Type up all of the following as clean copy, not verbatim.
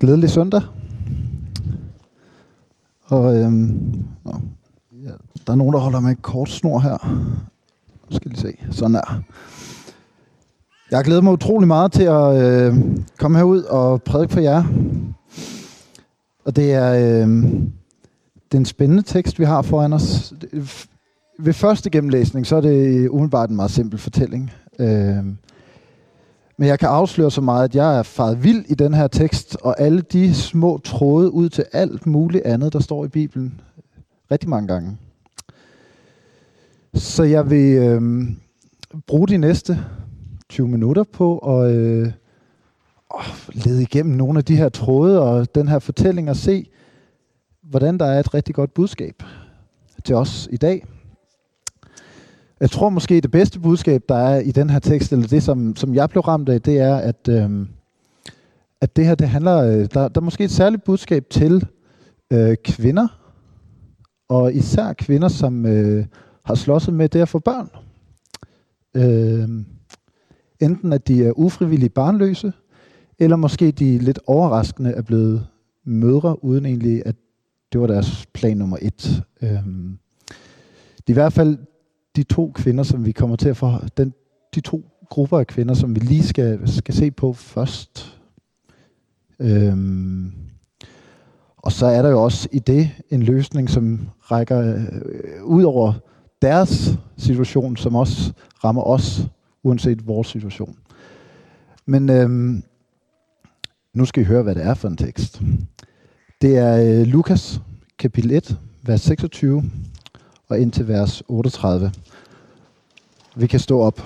Glædelig søndag. Og ja, der er nogen, der holder med en kort snor her. Nu skal lige se. Sådan der. Jeg har glædet mig utrolig meget til at komme herud og prædike for jer. Og det er en spændende tekst, vi har foran os. Ved første gennemlæsning, så er det umiddelbart en meget simpel fortælling. Men jeg kan afsløre så meget, at jeg er faret vild i den her tekst, og alle de små tråde ud til alt muligt andet, der står i Bibelen, rigtig mange gange. Så jeg vil bruge de næste 20 minutter på at lede igennem nogle af de her tråde og den her fortælling og se, hvordan der er et rigtig godt budskab til os i dag. Jeg tror måske det bedste budskab, der er i den her tekst, eller det, som jeg blev ramt af, det er, at det her, det handler, der er måske et særligt budskab til kvinder, og især kvinder, som har slåsset med det at få børn. Enten at de er ufrivilligt barnløse, eller måske de lidt overraskende er blevet mødre, uden egentlig, at det var deres plan nummer 1. Det er i hvert fald de to kvinder, som vi kommer til at få, de to grupper af kvinder, som vi lige skal se på først. Og så er der jo også i det en løsning, som rækker ud over deres situation, som også rammer os, uanset vores situation. Men nu skal I høre, hvad det er for en tekst. Det er Lukas kapitel 1, vers 26 og indtil vers 38. Vi kan stå op.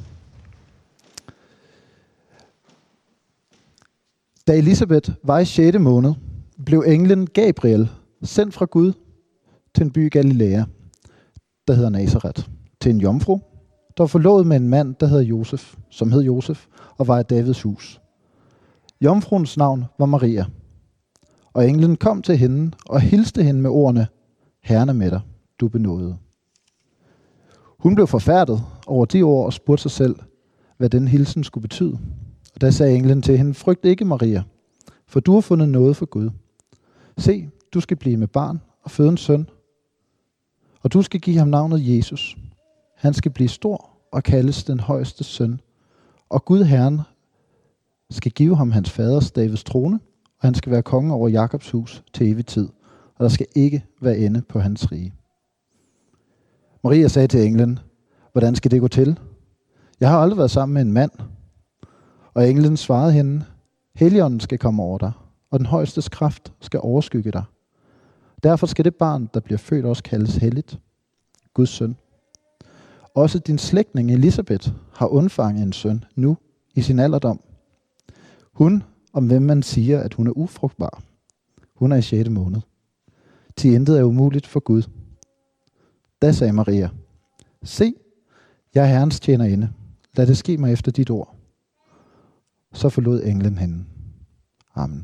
Da Elisabeth var i 6. måned, blev englen Gabriel sendt fra Gud til en by i Galilea, der hedder Nazaret, til en jomfru, der var forlovet med en mand, der hed Josef, og var i Davids hus. Jomfruens navn var Maria, og englen kom til hende og hilste hende med ordene: Herren er med dig, du benådede. Hun blev forfærdet over de ord og spurgte sig selv, hvad den hilsen skulle betyde. Og da sagde englen til hende: Frygt ikke, Maria, for du har fundet noget for Gud. Se, du skal blive med barn og føde en søn, og du skal give ham navnet Jesus. Han skal blive stor og kaldes den højeste søn, og Gud Herren skal give ham hans faders Davids trone, og han skal være konge over Jakobs hus til evig tid, og der skal ikke være ende på hans rige. Maria sagde til englen: Hvordan skal det gå til? Jeg har aldrig været sammen med en mand. Og englen svarede hende: Helligånden skal komme over dig, og den højestes kraft skal overskygge dig. Derfor skal det barn, der bliver født, også kaldes helligt, Guds søn. Også din slægtning Elisabeth har undfanget en søn nu i sin alderdom. Hun, om hvem man siger, at hun er ufrugtbar. Hun er i 6. måned. Til intet er umuligt for Gud. Da sagde Maria: Se, jeg er Herrens tjenerinde. Lad det ske mig efter dit ord. Så forlod englen hende. Amen.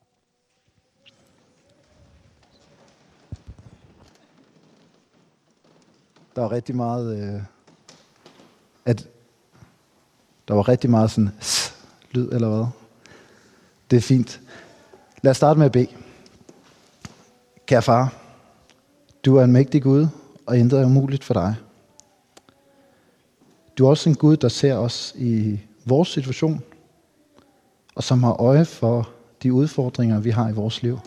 Der var rigtig meget der var rigtig meget sådan lyd eller hvad. Det er fint. Lad os starte med at bede. Kære far, du er en mægtig Gud, og intet er umuligt for dig. Du er også en Gud, der ser os i vores situation, og som har øje for de udfordringer, vi har i vores liv.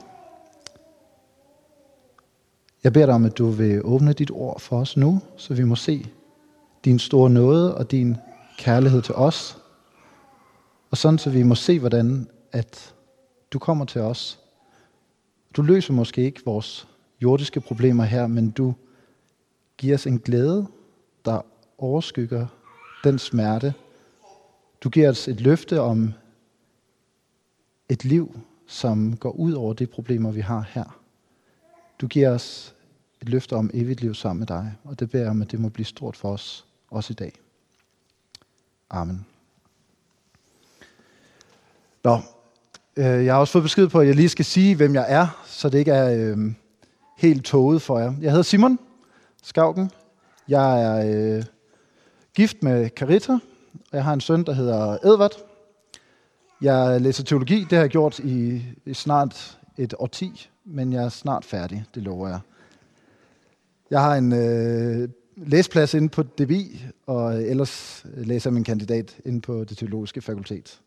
Jeg beder dig om, at du vil åbne dit ord for os nu, så vi må se din store nåde og din kærlighed til os. Og sådan, så vi må se, hvordan at du kommer til os. Du løser måske ikke vores jordiske problemer her, men du giver os en glæde, der overskygger den smerte. Du giver os et løfte om et liv, som går ud over de problemer, vi har her. Du giver os et løfte om evigt liv sammen med dig, og det beder jeg om, at det må blive stort for os, også i dag. Amen. Jeg har også fået besked på, at jeg lige skal sige, hvem jeg er, så det ikke er helt tåget for jer. Jeg hedder Simon Skauken. Jeg er gift med Carita, og jeg har en søn, der hedder Edvard. Jeg læser teologi, det har jeg gjort i snart et årti, men jeg er snart færdig, det lover jeg. Jeg har en læseplads inde på DBI, og ellers læser jeg min kandidat inde på det teologiske fakultet.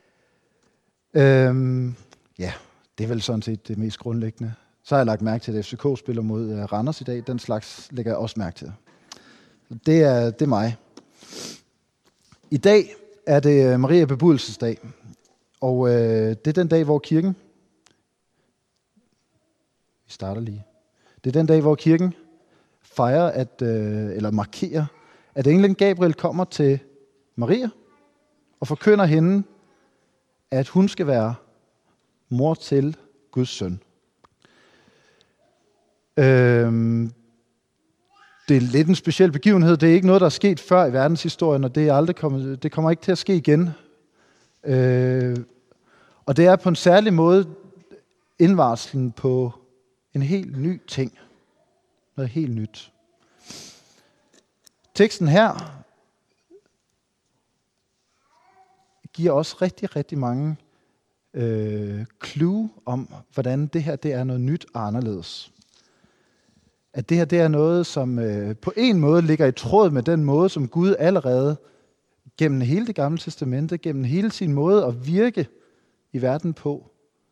Ja, det er vel sådan set det mest grundlæggende. Så har jeg lagt mærke til, at FCK spiller mod Randers i dag. Den slags lægger jeg også mærke til. Det er mig. I dag er det Maria Bebudelsesdag, og det er den dag, hvor kirken... Vi starter lige. Det er den dag, hvor kirken fejrer, eller markerer, at englen Gabriel kommer til Maria og forkynder hende, at hun skal være mor til Guds søn. Det er lidt en speciel begivenhed. Det er ikke noget, der er sket før i verdenshistorien, og det kommer ikke til at ske igen. Og det er på en særlig måde indvarslen på en helt ny ting. Noget helt nyt. Teksten her giver os rigtig, rigtig mange clue om, hvordan det her det er noget nyt og anderledes. At det her det er noget, som på en måde ligger i tråd med den måde, som Gud allerede gennem hele det gamle testamente, gennem hele sin måde at virke i verden på,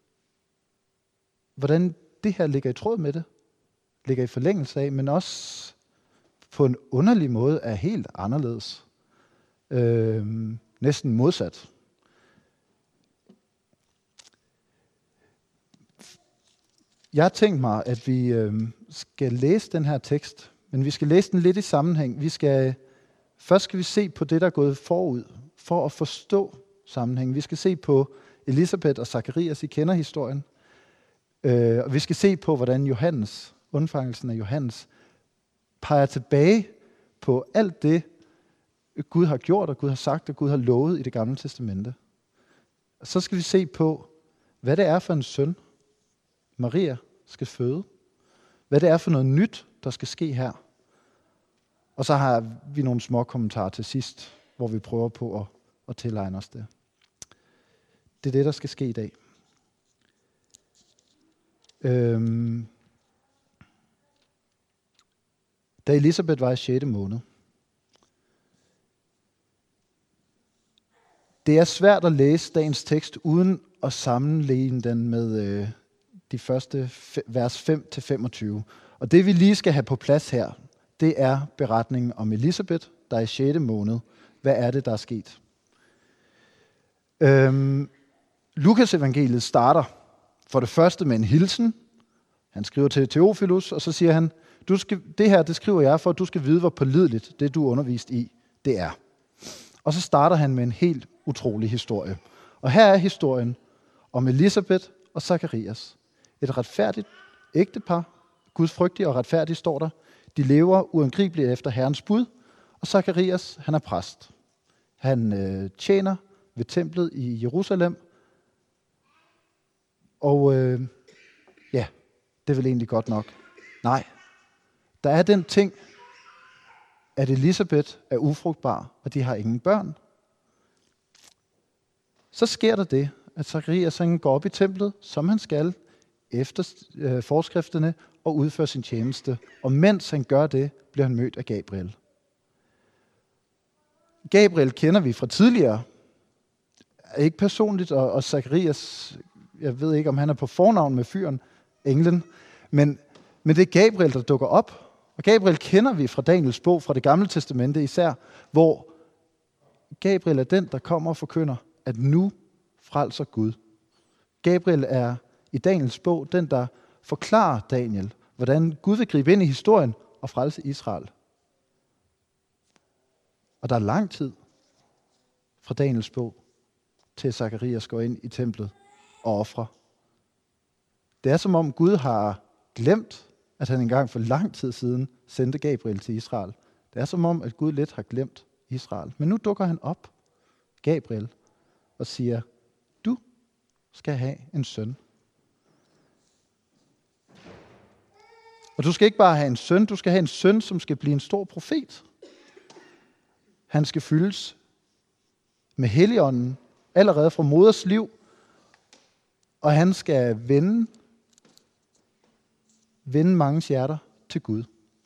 hvordan det her ligger i tråd med det, ligger i forlængelse af, men også på en underlig måde er helt anderledes. Næsten modsat. Jeg har tænkt mig, at vi skal læse den her tekst, men vi skal læse den lidt i sammenhæng. Først skal vi se på det, der er gået forud, for at forstå sammenhængen. Vi skal se på Elisabeth og Zakarias, I kender historien. Og vi skal se på, hvordan undfangelsen af Johannes, peger tilbage på alt det, Gud har gjort, og Gud har sagt, og Gud har lovet i det gamle testamente. Og så skal vi se på, hvad det er for en søn, Maria skal føde. Hvad det er for noget nyt, der skal ske her. Og så har vi nogle små kommentarer til sidst, hvor vi prøver på at tilegne os det. Det er det, der skal ske i dag. Da Elisabeth var i 6. måned. Det er svært at læse dagens tekst, uden at sammenligne den med de første vers 5-25. Og det vi lige skal have på plads her, det er beretningen om Elisabeth, der er i 6. måned. Hvad er det, der er sket? Lukas evangeliet starter for det første med en hilsen. Han skriver til Theophilus, og så siger han, det her det skriver jeg for, at du skal vide, hvor pålideligt det, du er undervist i, det er. Og så starter han med en helt utrolig historie. Og her er historien om Elisabeth og Zakarias. Et retfærdigt ægtepar, gudsfrygtige og retfærdige står der. De lever uangribeligt efter Herrens bud, og Zakarias, han er præst. Han tjener ved templet i Jerusalem, og ja, det er vel egentlig godt nok. Nej, der er den ting, at Elisabeth er ufrugtbar, og de har ingen børn. Så sker der det, at Zakarias går op i templet, som han skal, efter forskrifterne, og udfører sin tjeneste. Og mens han gør det, bliver han mødt af Gabriel. Gabriel kender vi fra tidligere. Ikke personligt, og Zakarias, jeg ved ikke, om han er på fornavn med fyren, englen, men det er Gabriel, der dukker op. Og Gabriel kender vi fra Daniels bog, fra det gamle testamente især, hvor Gabriel er den, der kommer og forkynder, at nu frelser Gud. Gabriel er i Daniels bog den, der forklarer Daniel, hvordan Gud vil gribe ind i historien og frelse Israel. Og der er lang tid fra Daniels bog til Zakarias går ind i templet og ofrer. Det er som om Gud har glemt, at han engang for lang tid siden sendte Gabriel til Israel. Det er som om, at Gud lidt har glemt Israel. Men nu dukker han op, Gabriel, og siger, du skal have en søn. Og du skal ikke bare have en søn, du skal have en søn, som skal blive en stor profet. Han skal fyldes med Helligånden allerede fra moders liv, og han skal vende mange hjerter til Gud.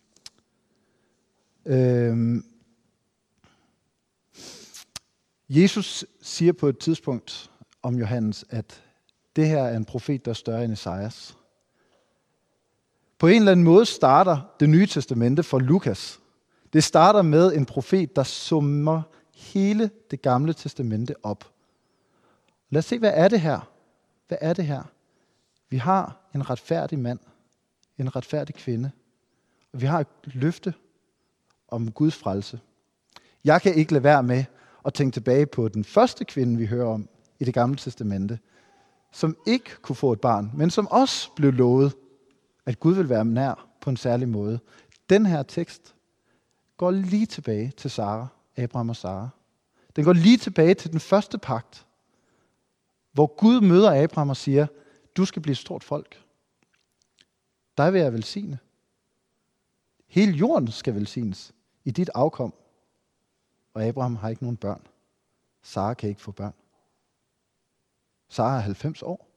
Jesus siger på et tidspunkt om Johannes, at det her er en profet, der er større end Esajas. På en eller anden måde starter det nye testamente for Lukas. Det starter med en profet, der summer hele det gamle testamente op. Lad os se, hvad er det her? Hvad er det her? Vi har en retfærdig mand, en retfærdig kvinde, og vi har et løfte om Guds frelse. Jeg kan ikke lade være med at tænke tilbage på den første kvinde, vi hører om i det gamle testamente, som ikke kunne få et barn, men som også blev lovet, at Gud vil være nær på en særlig måde. Den her tekst går lige tilbage til Sara, Abraham og Sara. Den går lige tilbage til den første pagt, hvor Gud møder Abraham og siger, du skal blive et stort folk. Dig vil jeg velsigne. Hele jorden skal velsignes i dit afkom. Og Abraham har ikke nogen børn. Sara kan ikke få børn. Sara er 90 år.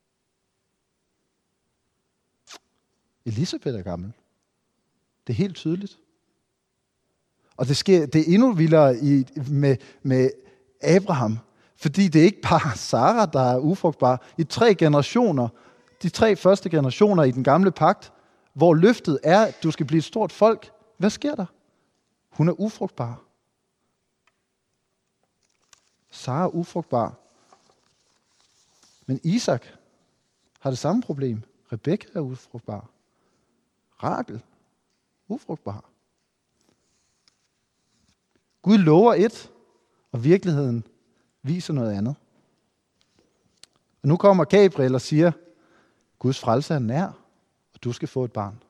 Elisabeth er gammel. Det er helt tydeligt. Og det er endnu vildere med Abraham, fordi det er ikke bare Sara, der er ufrugtbar. I 3 generationer, de 3 første generationer i den gamle pagt, hvor løftet er, at du skal blive et stort folk. Hvad sker der? Hun er ufrugtbar. Sara er ufrugtbar. Men Isak har det samme problem. Rebekka er ufrugtbar. Rachel, ufrugtbar. Gud lover et, og virkeligheden viser noget andet. Og nu kommer Gabriel og siger, Guds frelse er nær, og du skal få et barn.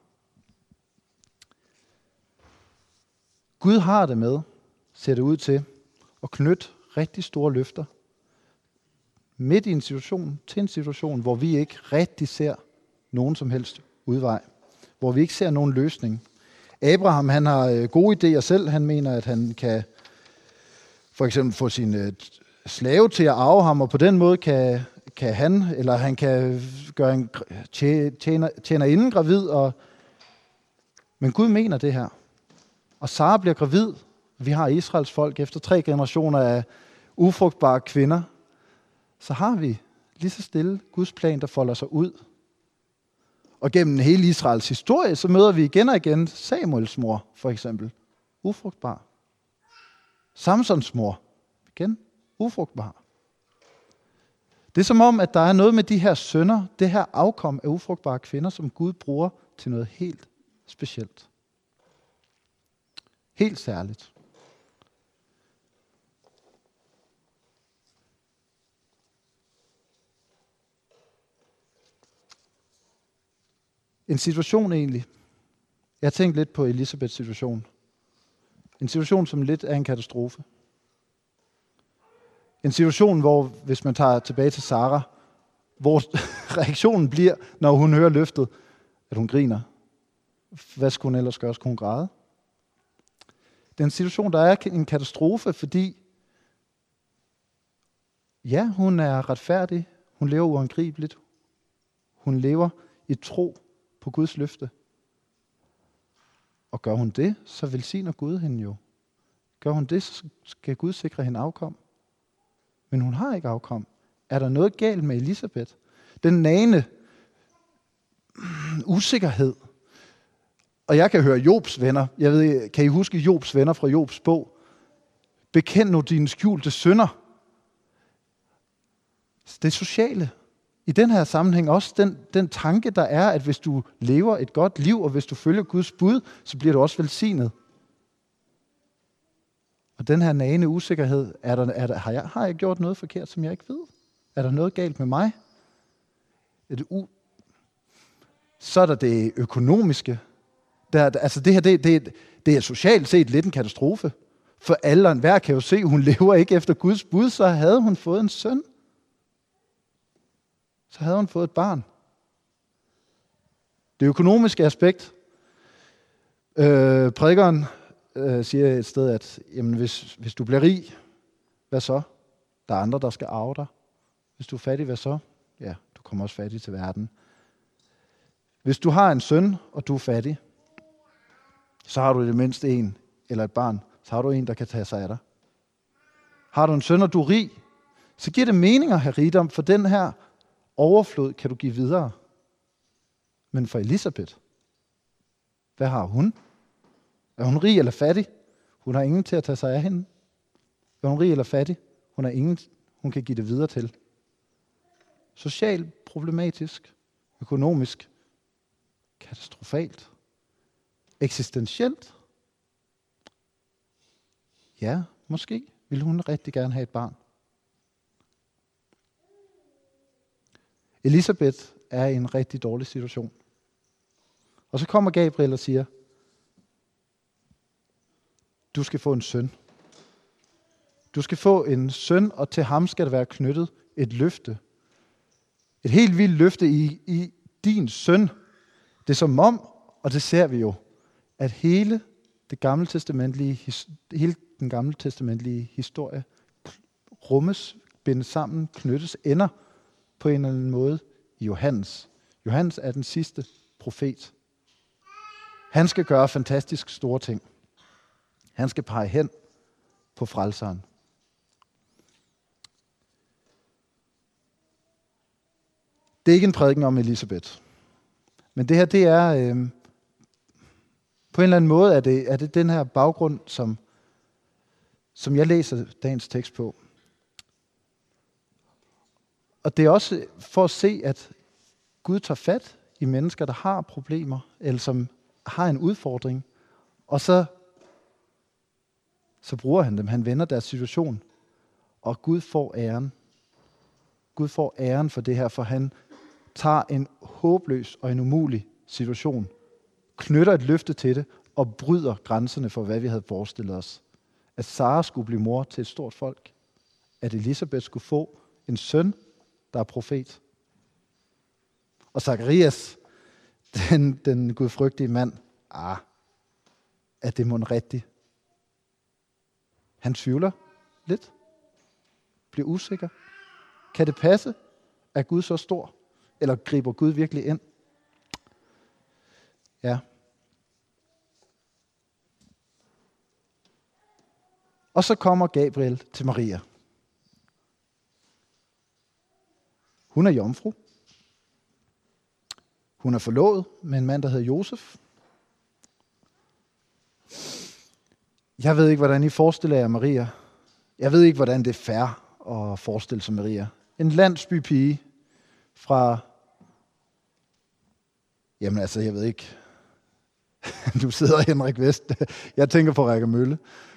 Gud har det med, ser det ud til, at knytte rigtig store løfter midt i en situation, til en situation, hvor vi ikke rigtig ser nogen som helst udvej. Hvor vi ikke ser nogen løsning. Abraham, han har gode idéer selv. Han mener, at han kan for eksempel få sin slave til at arve ham, og på den måde kan han kan gøre en tjenerinden gravid. Men Gud mener det her. Og Sara bliver gravid. Vi har Israels folk efter 3 generationer af ufrugtbare kvinder. Så har vi lige så stille Guds plan, der folder sig ud. Og gennem hele Israels historie, så møder vi igen og igen Samuels mor, for eksempel. Ufrugtbar. Samsons mor. Igen. Ufrugtbar. Det er som om, at der er noget med de her sønner, det her afkom af ufrugtbare kvinder, som Gud bruger til noget helt specielt. Helt særligt. En situation egentlig. Jeg har tænkt lidt på Elisabeths situation. En situation, som lidt er en katastrofe. En situation, hvor, hvis man tager tilbage til Sara, hvor reaktionen bliver, når hun hører løftet, at hun griner. Hvad skulle hun ellers gøre? Skulle hun græde? Det er en situation, der er en katastrofe, fordi ja, hun er retfærdig. Hun lever uangribeligt. Hun lever i tro på Guds løfte. Og gør hun det, så velsigner Gud hende jo. Gør hun det, så skal Gud sikre hende afkom. Men hun har ikke afkom. Er der noget galt med Elisabeth? Den nagende usikkerhed. Og jeg kan høre Jobs venner. Jeg ved, kan I huske Jobs venner fra Jobs bog? Bekend nu dine skjulte synder. Det sociale. I den her sammenhæng også den tanke, der er, at hvis du lever et godt liv, og hvis du følger Guds bud, så bliver du også velsignet. Og den her nagende usikkerhed, har jeg gjort noget forkert, som jeg ikke ved? Er der noget galt med mig? Så er der det økonomiske. Det er socialt set lidt en katastrofe. For alle og enhver kan jo se, at hun lever ikke efter Guds bud, så havde hun fået en søn. Så havde hun fået et barn. Det økonomiske aspekt. Prædikeren siger et sted, at jamen, hvis du bliver rig, hvad så? Der er andre, der skal arve dig. Hvis du er fattig, hvad så? Ja, du kommer også fattig til verden. Hvis du har en søn, og du er fattig, så har du i det mindste en, eller et barn, så har du en, der kan tage sig af dig. Har du en søn, og du er rig, så giver det mening at have rigdom, for den her overflod kan du give videre. Men for Elisabeth, hvad har hun? Er hun rig eller fattig? Hun har ingen til at tage sig af hende. Er hun rig eller fattig? Hun har ingen, hun kan give det videre til. Socialt problematisk, økonomisk katastrofalt, eksistentielt. Ja, måske ville hun rigtig gerne have et barn. Elisabeth er i en rigtig dårlig situation. Og så kommer Gabriel og siger, du skal få en søn. Du skal få en søn, og til ham skal der være knyttet et løfte. Et helt vildt løfte i din søn. Det er som om, og det ser vi jo, at hele den gamle testamentlige historie rummes, bindes sammen, knyttes, ender på en eller anden måde i Johannes. Johannes er den sidste profet. Han skal gøre fantastisk store ting. Han skal pege hen på frelseren. Det er ikke en prædiken om Elisabeth. Men det her, det er på en eller anden måde, er det den her baggrund, som jeg læser dagens tekst på. Og det er også for at se, at Gud tager fat i mennesker, der har problemer, eller som har en udfordring, og så bruger han dem. Han vender deres situation, og Gud får æren. Gud får æren for det her, for han tager en håbløs og en umulig situation, knytter et løfte til det, og bryder grænserne for, hvad vi havde forestillet os. At Sara skulle blive mor til et stort folk. At Elisabeth skulle få en søn, der er profet. Og Zacharias, den gudfrygtige mand, er det mon rigtigt? Han tvivler lidt. Bliver usikker. Kan det passe? Er Gud så stor? Eller griber Gud virkelig ind? Ja. Og så kommer Gabriel til Maria. Hun er jomfru. Hun er forlovet med en mand, der hedder Josef. Jeg ved ikke, hvordan I forestiller jer Maria. Jeg ved ikke, hvordan det er fair at forestille sig Maria. En landsbypige fra... Jamen altså, jeg ved ikke. Du sidder Henrik Vest. Jeg tænker på Rikke Mølle.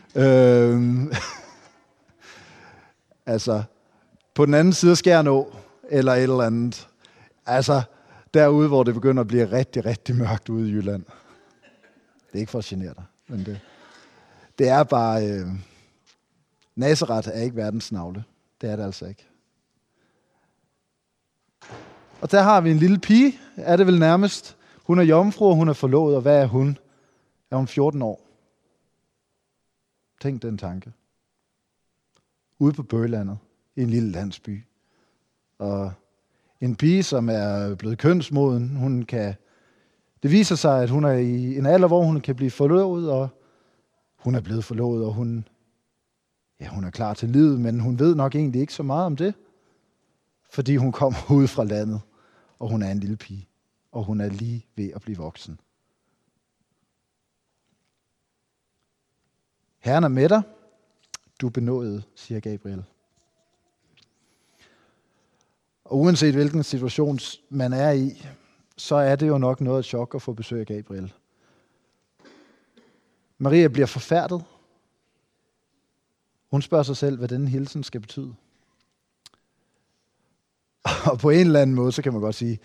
Altså, på den anden side af Skjernå, eller et eller andet. Altså, derude, hvor det begynder at blive rigtig, rigtig mørkt ude i Jylland. Det er ikke for at genere dig, men det er bare... Nazareth er ikke verdens navle. Det er det altså ikke. Og der har vi en lille pige, er det vel nærmest. Hun er jomfru, og hun er forlovet, og hvad er hun? Er hun 14 år? Tænk den tanke. Ude på Bøgelandet, i en lille landsby. Og en pige, som er blevet kønsmoden, det viser sig, at hun er i en alder, hvor hun kan blive forlovet, og hun er blevet forlovet, og hun er klar til livet, men hun ved nok egentlig ikke så meget om det, fordi hun kommer ud fra landet, og hun er en lille pige, og hun er lige ved at blive voksen. Herren er med dig, du er benådet, siger Gabriel. Og uanset hvilken situation man er i, så er det jo nok noget af et chok at få besøg af Gabriel. Maria bliver forfærdet. Hun spørger sig selv, hvad denne hilsen skal betyde. Og på en eller anden måde, så kan man godt sige,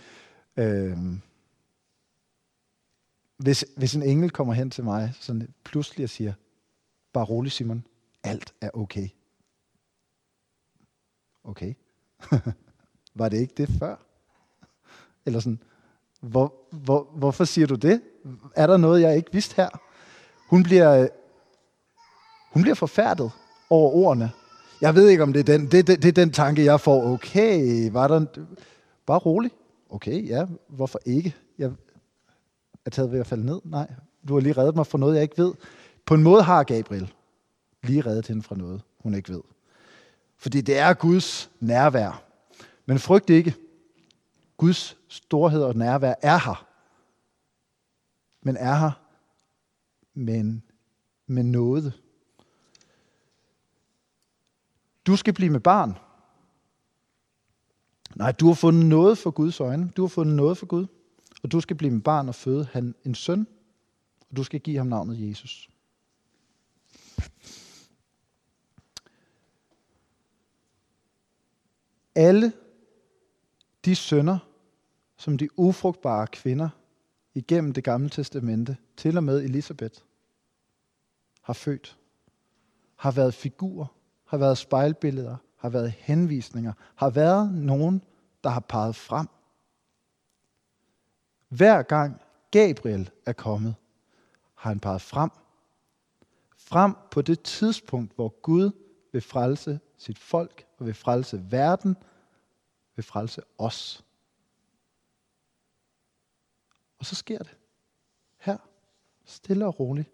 hvis en engel kommer hen til mig sådan pludselig og siger, bare rolig Simon, alt er okay. Okay. Var det ikke det før? Eller sådan, hvorfor siger du det? Er der noget, jeg ikke vidste her? Hun bliver forfærdet over ordene. Jeg ved ikke, om det er den. Det er den tanke, jeg får. Okay, var der bare rolig. Okay, ja, hvorfor ikke? Jeg er taget ved at falde ned. Nej, du har lige reddet mig fra noget, jeg ikke ved. På en måde har Gabriel lige reddet hende fra noget, hun ikke ved. Fordi det er Guds nærvær. Men frygt ikke. Guds storhed og nærvær er her. Men er her med nåde. Du skal blive med barn. Nej, du har fundet noget for Guds øjne. Du har fundet noget for Gud. Og du skal blive med barn og føde han en søn. Og du skal give ham navnet Jesus. Alle de synder, som de ufrugtbare kvinder igennem det gamle testamente, til og med Elisabeth, har født, har været figurer, har været spejlbilleder, har været henvisninger, har været nogen, der har peget frem. Hver gang Gabriel er kommet, har han peget frem. Frem på det tidspunkt, hvor Gud vil frelse sit folk, og vil frelse verden, vil frelse os. Og så sker det. Her. Stille og roligt.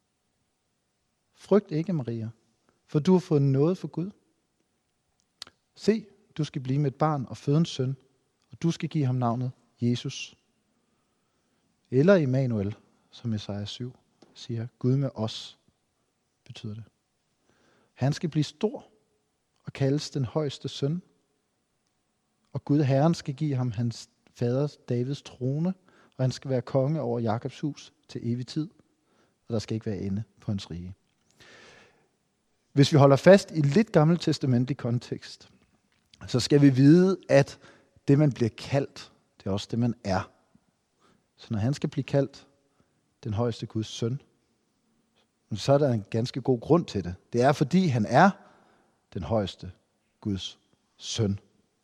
Frygt ikke, Maria, for du har fået noget for Gud. Se, du skal blive med et barn og føde en søn, og du skal give ham navnet Jesus. Eller Immanuel, som Jesaja 7 siger, Gud med os, betyder det. Han skal blive stor og kaldes den højeste søn. Og Gud Herren skal give ham hans fader Davids trone, og han skal være konge over Jakobs hus til evig tid, og der skal ikke være ende på hans rige. Hvis vi holder fast i lidt gammel testamentlig kontekst, så skal vi vide, at det, man bliver kaldt, det er også det, man er. Så når han skal blive kaldt den højeste Guds søn, så er der en ganske god grund til det. Det er, fordi han er den højeste Guds søn.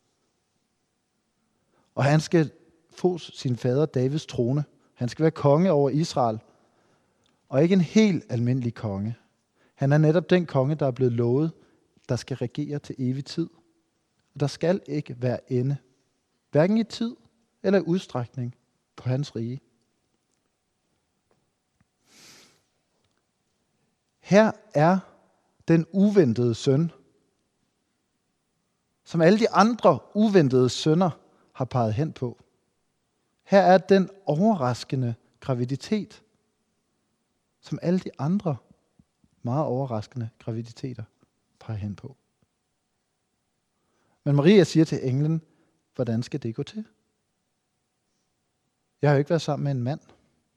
Og han skal få sin fader Davids trone. Han skal være konge over Israel. Og ikke en helt almindelig konge. Han er netop den konge, der er blevet lovet, der skal regere til evig tid. Og der skal ikke være ende. Hverken i tid eller i udstrækning på hans rige. Her er den uventede søn, som alle de andre uventede sønner har peget hen på. Her er den overraskende graviditet, som alle de andre meget overraskende graviditeter peger hen på. Men Maria siger til englen, hvordan skal det gå til? Jeg har jo ikke været sammen med en mand.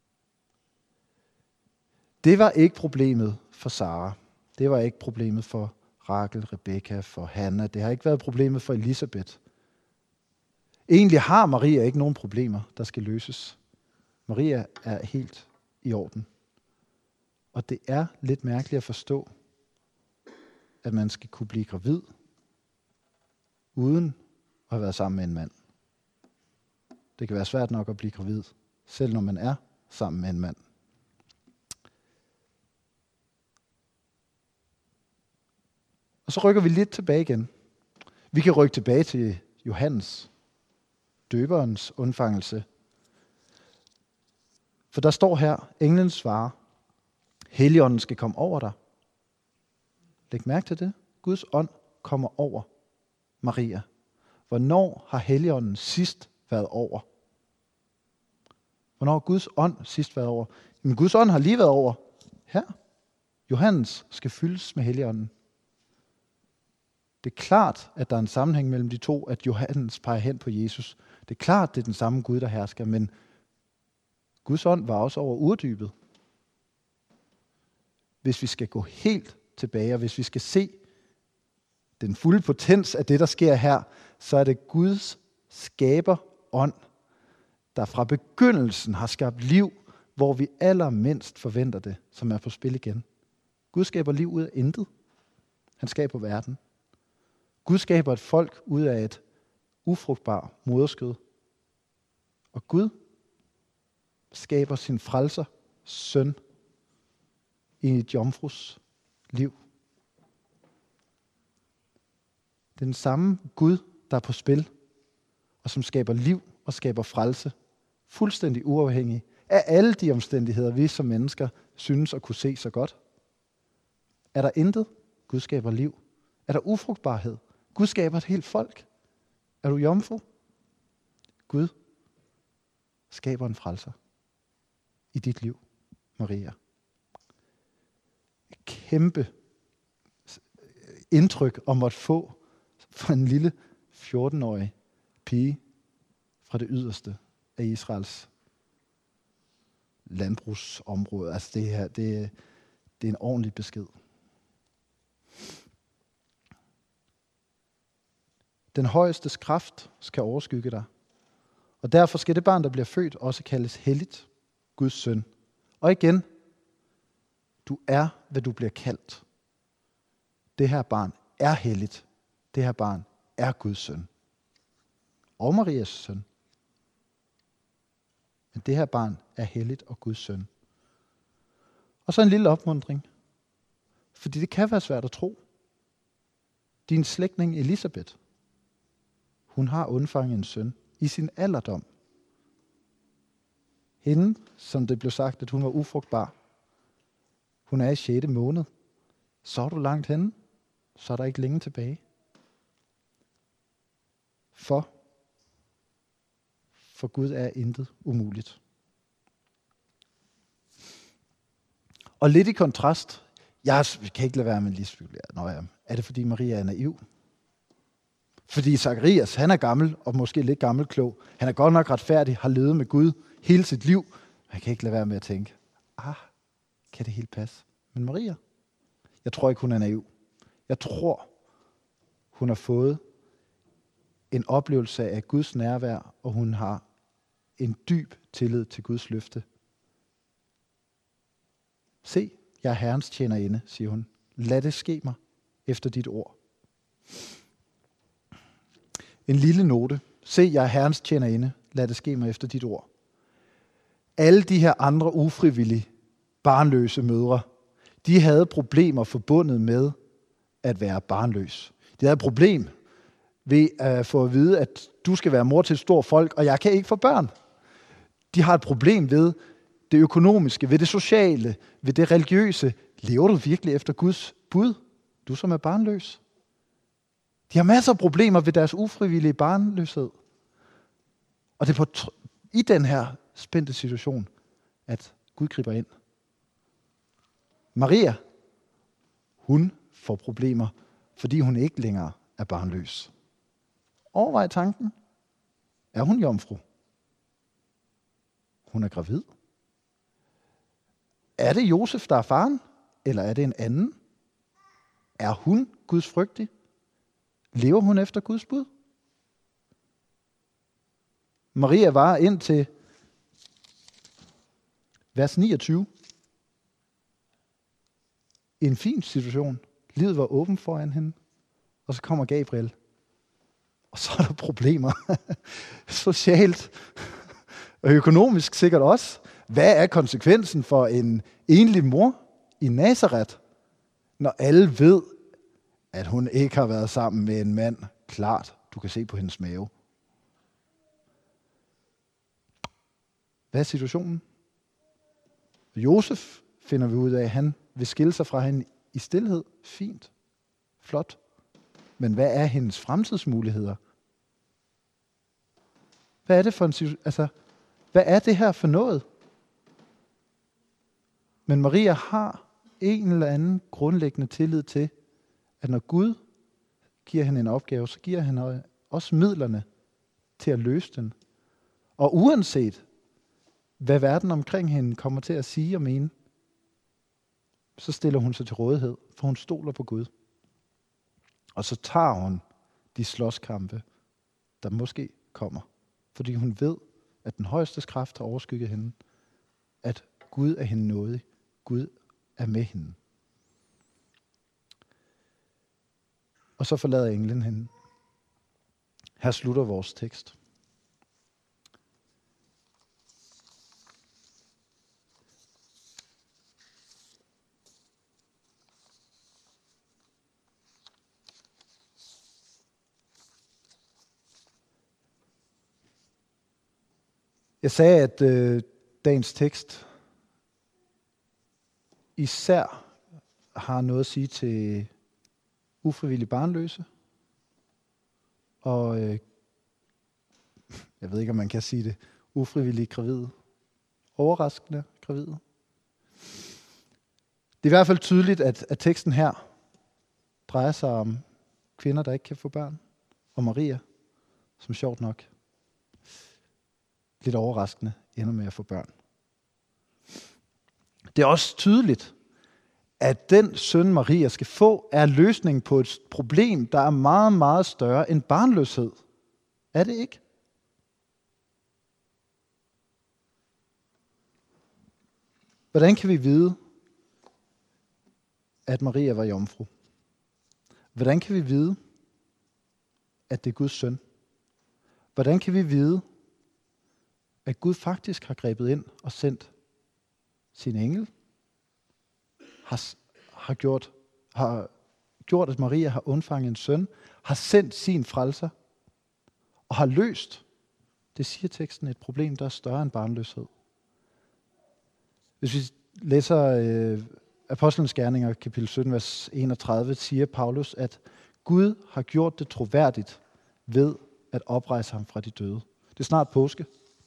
Det var ikke problemet for Sara. Det var ikke problemet for Rakel, Rebekka, for Hanna. Det har ikke været problemet for Elisabeth. Egentlig har Maria ikke nogen problemer, der skal løses. Maria er helt i orden. Og det er lidt mærkeligt at forstå, at man skal kunne blive gravid, uden at have været sammen med en mand. Det kan være svært nok at blive gravid, selv når man er sammen med en mand. Og så rykker vi lidt tilbage igen. Vi kan rykke tilbage til Johannes, døberens undfangelse. For der står her, englen svarer, Helligånden skal komme over dig. Læg mærke til det. Guds ånd kommer over Maria. Hvornår har Helligånden sidst været over? Hvornår har Guds ånd sidst været over? Men Guds ånd har lige været over her. Johannes skal fyldes med Helligånden. Det er klart, at der er en sammenhæng mellem de to, at Johannes peger hen på Jesus. Det er klart, det er den samme Gud, der hersker, men Guds ånd var også over urdybet. Hvis vi skal gå helt tilbage, og hvis vi skal se den fulde potens af det, der sker her, så er det Guds skaberånd, der fra begyndelsen har skabt liv, hvor vi allermindst forventer det, som er på spil igen. Gud skaber liv ud af intet. Han skaber verden. Gud skaber et folk ud af et ufrugtbart moderskød. Og Gud skaber sin frelser, søn, i et jomfrus liv. Det er den samme Gud, der er på spil, og som skaber liv og skaber frelse, fuldstændig uafhængig af alle de omstændigheder, vi som mennesker synes at kunne se så godt. Er der intet? Gud skaber liv. Er der ufrugtbarhed? Gud skaber et helt folk. Er du jomfru? Gud skaber en frelser i dit liv, Maria. Et kæmpe indtryk om at få for en lille 14-årig pige fra det yderste af Israels landbrugsområde. Altså det her, det er en ordentlig besked. Den højestes kraft skal overskygge dig. Og derfor skal det barn, der bliver født, også kaldes helligt, Guds søn. Og igen, du er, hvad du bliver kaldt. Det her barn er helligt. Det her barn er Guds søn. Og Marias søn. Men det her barn er helligt og Guds søn. Og så en lille opmuntring. Fordi det kan være svært at tro. Din slægtning Elisabeth, hun har undfanget en søn i sin alderdom. Hende, som det blev sagt, at hun var ufrugtbar, hun er i 6. måned. Så er du langt henne, så er der ikke længe tilbage. For Gud er intet umuligt. Og lidt i kontrast, jeg kan ikke lade være med lige at spekulere. Er det fordi Maria er naiv? Fordi Zacharias, han er gammel, og måske lidt gammelklog. Han er godt nok retfærdig, har levet med Gud hele sit liv. Jeg kan ikke lade være med at tænke, kan det helt passe? Men Maria, jeg tror ikke, hun er naiv. Jeg tror, hun har fået en oplevelse af Guds nærvær, og hun har en dyb tillid til Guds løfte. Se, jeg er Herrens tjenerinde, siger hun. Lad det ske mig efter dit ord. En lille note. Se, jeg er Herrens tjenerinde. Lad det ske mig efter dit ord. Alle de her andre ufrivillige, barnløse mødre, de havde problemer forbundet med at være barnløs. De havde et problem ved at få at vide, at du skal være mor til et stort folk, og jeg kan ikke få børn. De har et problem ved det økonomiske, ved det sociale, ved det religiøse. Lever du virkelig efter Guds bud? Du som er barnløs. De har masser af problemer ved deres ufrivillige barnløshed. Og det er i den her spændte situation, at Gud griber ind. Maria, hun får problemer, fordi hun ikke længere er barnløs. Overvej tanken. Er hun jomfru? Hun er gravid. Er det Josef, der er faren? Eller er det en anden? Er hun Guds frygtig? Lever hun efter Guds bud? Maria var indtil vers 29 i en fin situation. Livet var åbent foran hende. Og så kommer Gabriel. Og så er der problemer. Socialt og økonomisk sikkert også. Hvad er konsekvensen for en enlig mor i Nazaret, når alle ved, at hun ikke har været sammen med en mand? Klart, du kan se på hendes mave. Hvad er situationen? Josef finder vi ud af, at han vil skille sig fra hende i stilhed. Fint. Flot. Men hvad er hendes fremtidsmuligheder? Hvad er det for en situation? Altså, hvad er det her for noget? Men Maria har en eller anden grundlæggende tillid til, at når Gud giver hende en opgave, så giver han også midlerne til at løse den. Og uanset hvad verden omkring hende kommer til at sige og mene, så stiller hun sig til rådighed, for hun stoler på Gud. Og så tager hun de slåskampe, der måske kommer. Fordi hun ved, at den højeste kraft har overskygget hende. At Gud er hende nådig. Gud er med hende. Og så forlader englen hende. Her slutter vores tekst. Jeg sagde, at dagens tekst især har noget at sige til ufrivilligt barnløse, og jeg ved ikke, om man kan sige det, ufrivilligt gravide, overraskende gravide. Det er i hvert fald tydeligt, at teksten her drejer sig om kvinder, der ikke kan få børn, og Maria, som sjovt nok, lidt overraskende, ender med at få børn. Det er også tydeligt, at den søn, Maria skal få, er løsningen på et problem, der er meget, meget større end barnløshed. Er det ikke? Hvordan kan vi vide, at Maria var jomfru? Hvordan kan vi vide, at det er Guds søn? Hvordan kan vi vide, at Gud faktisk har grebet ind og sendt sin engel, har gjort, at Maria har undfanget en søn, har sendt sin frelser og har løst, det siger teksten, et problem, der er større end barnløshed. Hvis vi læser Apostlenes Gerninger, kapitel 17, vers 31, siger Paulus, at Gud har gjort det troværdigt ved at oprejse ham fra de døde. Det er snart påske.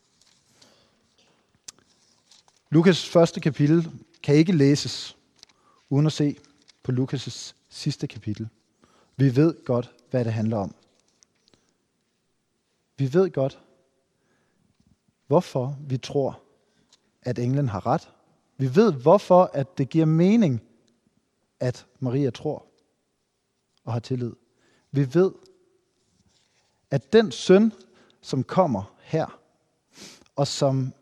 Lukas første kapitel kan ikke læses uden at se på Lukas' sidste kapitel. Vi ved godt, hvad det handler om. Vi ved godt, hvorfor vi tror, at englen har ret. Vi ved, hvorfor at det giver mening, at Maria tror og har tillid. Vi ved, at den søn, som kommer her, og som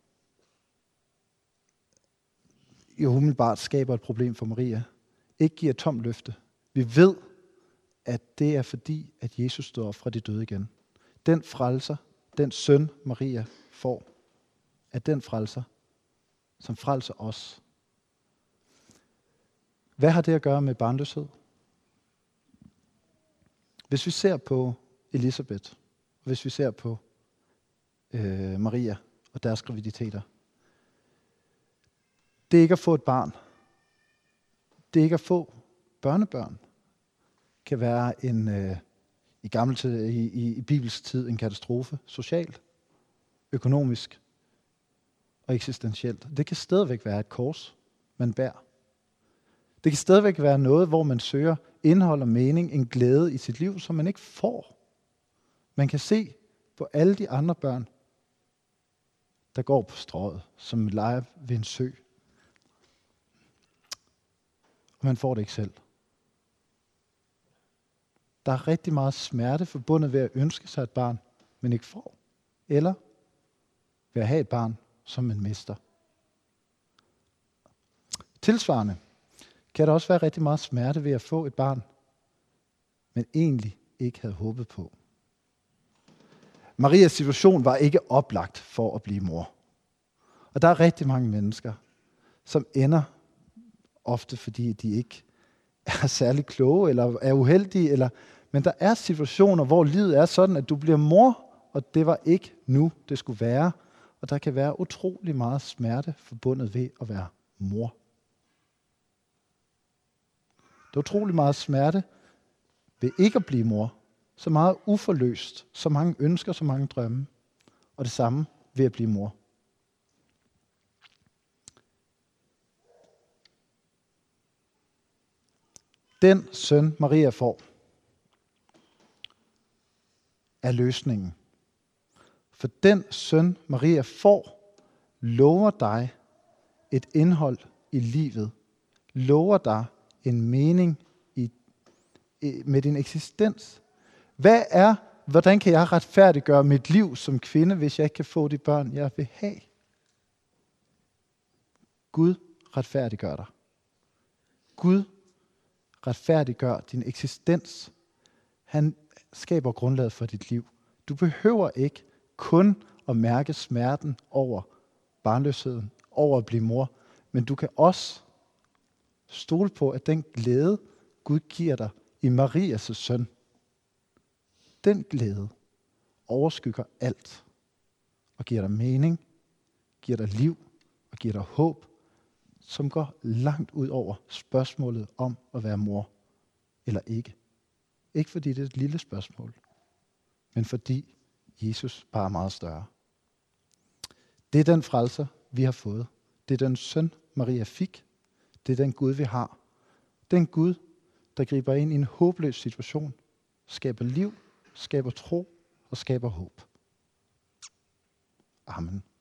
jo umiddelbart skaber et problem for Maria, ikke giver et tomt løfte. Vi ved, at det er fordi, at Jesus står op fra de døde igen. Den frelser, den søn Maria får, er den frelser, som frelser os. Hvad har det at gøre med barnløshed? Hvis vi ser på Elisabeth, og hvis vi ser på Maria og deres graviditeter, det er ikke at få et barn. Det er ikke at få børnebørn. Kan være i Bibels tid en katastrofe, socialt, økonomisk og eksistentielt. Det kan stadigvæk være et kors, man bærer. Det kan stadigvæk være noget, hvor man søger indhold og mening, en glæde i sit liv, som man ikke får. Man kan se på alle de andre børn, der går på strøget, som leger ved en sø. Og man får det ikke selv. Der er rigtig meget smerte forbundet ved at ønske sig et barn, men ikke får. Eller ved at have et barn, som man mister. Tilsvarende kan der også være rigtig meget smerte ved at få et barn, men egentlig ikke havde håbet på. Marias situation var ikke oplagt for at blive mor. Og der er rigtig mange mennesker, som ender ofte fordi de ikke er særlig kloge eller er uheldige, men der er situationer, hvor livet er sådan, at du bliver mor, og det var ikke nu, det skulle være. Og der kan være utrolig meget smerte forbundet ved at være mor. Der er utrolig meget smerte ved ikke at blive mor. Så meget uforløst, så mange ønsker, så mange drømme. Og det samme ved at blive mor. Den søn, Maria får, er løsningen. For den søn, Maria får, lover dig et indhold i livet. Lover dig en mening med din eksistens. Hvordan kan jeg retfærdiggøre mit liv som kvinde, hvis jeg ikke kan få de børn, jeg vil have? Gud retfærdiggør dig. Gud retfærdiggør din eksistens. Han skaber grundlaget for dit liv. Du behøver ikke kun at mærke smerten over barnløsheden, over at blive mor, men du kan også stole på, at den glæde, Gud giver dig i Marias søn, den glæde overskygger alt og giver dig mening, giver dig liv og giver dig håb, som går langt ud over spørgsmålet om at være mor eller ikke. Ikke fordi det er et lille spørgsmål, men fordi Jesus bare er meget større. Det er den frelser, vi har fået. Det er den søn, Maria fik. Det er den Gud, vi har. Den Gud, der griber ind i en håbløs situation, skaber liv, skaber tro og skaber håb. Amen.